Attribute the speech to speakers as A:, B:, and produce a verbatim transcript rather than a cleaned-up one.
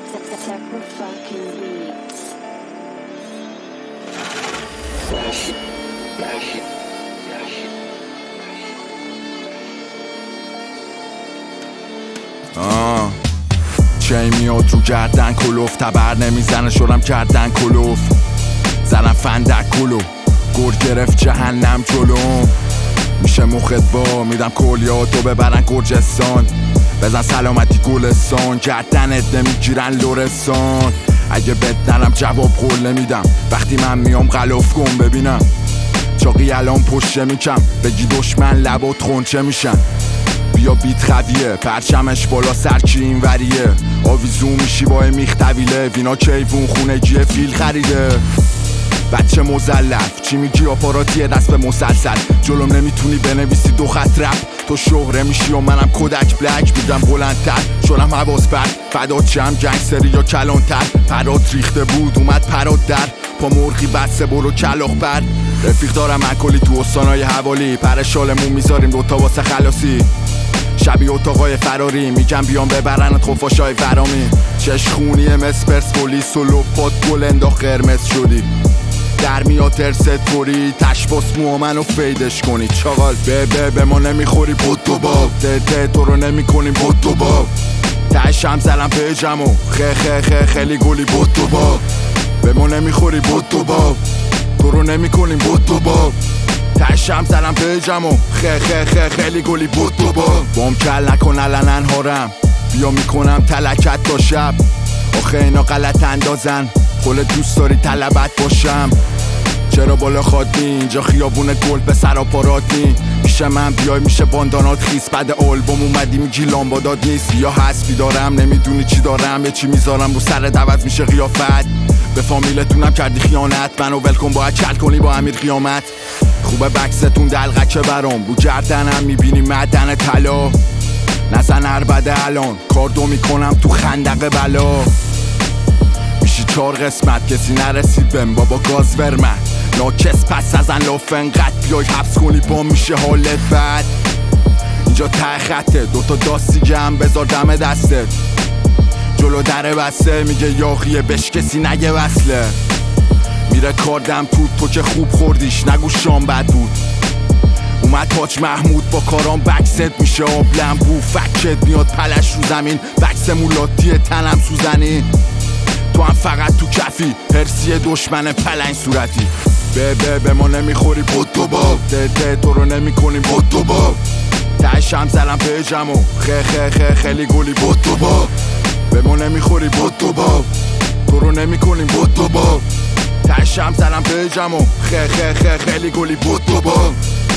A: Techno fucking beats.
B: آه چه میاد رو گردن کلوف تبر نمیزنه شدم کردن کلوف زنم فندک کلو گر گرفت جهنم جلوم میشه مخت وا میدم کلیاتو ببرن گرجستان بزن سلامتی گلستان گردنت نمیگیرن لرستان اگه بد نرم جواب قول نمیدم وقتی من میام غلاف کن ببینم چاقی الان پشته میکم بگی دشمن لبات خونچه میشن بیا بیت خویه پرچمش بالا سر کی این وریه آویزون میشی با میخ طویله وینا کیوون خونگیه فیل خریده بچه مزلف چی میگی آپاراتیه دست به مسلسل جلوم نمیتونی بنویسی دو خط رپ تو شهره میشی و منم کودک بلک میگم بلندتر شدم حواس بر فدات چم گنگستری یا کلانتر پرات ریخته بود اومد پرات در پا مرغی بسته برو کلاخ بر رفیق دارم اکلی تو استانای حوالی پر شالمون میذاریم دوتا واسه خلاصی شبیه اتاقای فراری میگم بیان ببرنت خفاشای فرامی چش خونی مس پرسپولیس و لپات گل انداخت قرمز شدی در میاد ترست پوری تشباس مو منو فیدش کنی چاقال به به به ما نمیخوری بود تو باب ده ده تو رو نمی کنیم بود تو باب تشم زلم پیجمو خه خه خه خیلی گلی بود تو باب به ما نمیخوری بود تو باب تو رو نمی کنیم بود تو باب تشم زلم پیجمو خه خه خه خیلی گلی بود تو باب بام کل نکن الان انهارم بیا میکنم تلکت تا شب آخه اینا غلط اندازن خل دوست داری طلبت باشم چرا بالا خادی اینجا خیابون گل به سراپارات نی پیش من بیای میشه باندانات خیس بعد آلبوم اومدی میگی لامبادات نیست یا حسبی دارم نمیدونی چی دارم یه چی میذارم رو سر دوت میشه قیافت به فامیلتونم کردی خیانت منو ولکن باید چل کنی با امیر قیامت خوبه بکستون دلغکه برام رو گردنم میبینی معدن طلا نزن عربده الان کاردو میکنم تو خندق بلا میشی چار قسمت کسی نرسید بهم بابا گاز ورمن ناکس پس ازن لافن قد بیای حبس کنی با میشه حالت بد اینجا ته خطه دوتا داستیگه هم بذار دم دستت جلو در بسته میگه یاقیه بش کسی نگه وصله میره کاردم تو تو که خوب خوردیش نگو شام بد بود اومد تاج محمود با کارام بکست میشه آب لمبو فکت میاد پلش رو زمین بکس مولاتی تنم سوزنی تو هم فقط تو کفی هرسی دشمن پلنگ صورتی به به به ما نمیخوری بود تو باب ده ده تو رو نمی کنیم بود تو باب تشم زلم پیجمو خه خه خه خیلی گلی بود تو باب به ما نمیخوری بود تو باب تو رو نمی کنیم بود تو باب تشم زلم پیجمو خه خه خه خیلی گلی بود تو باب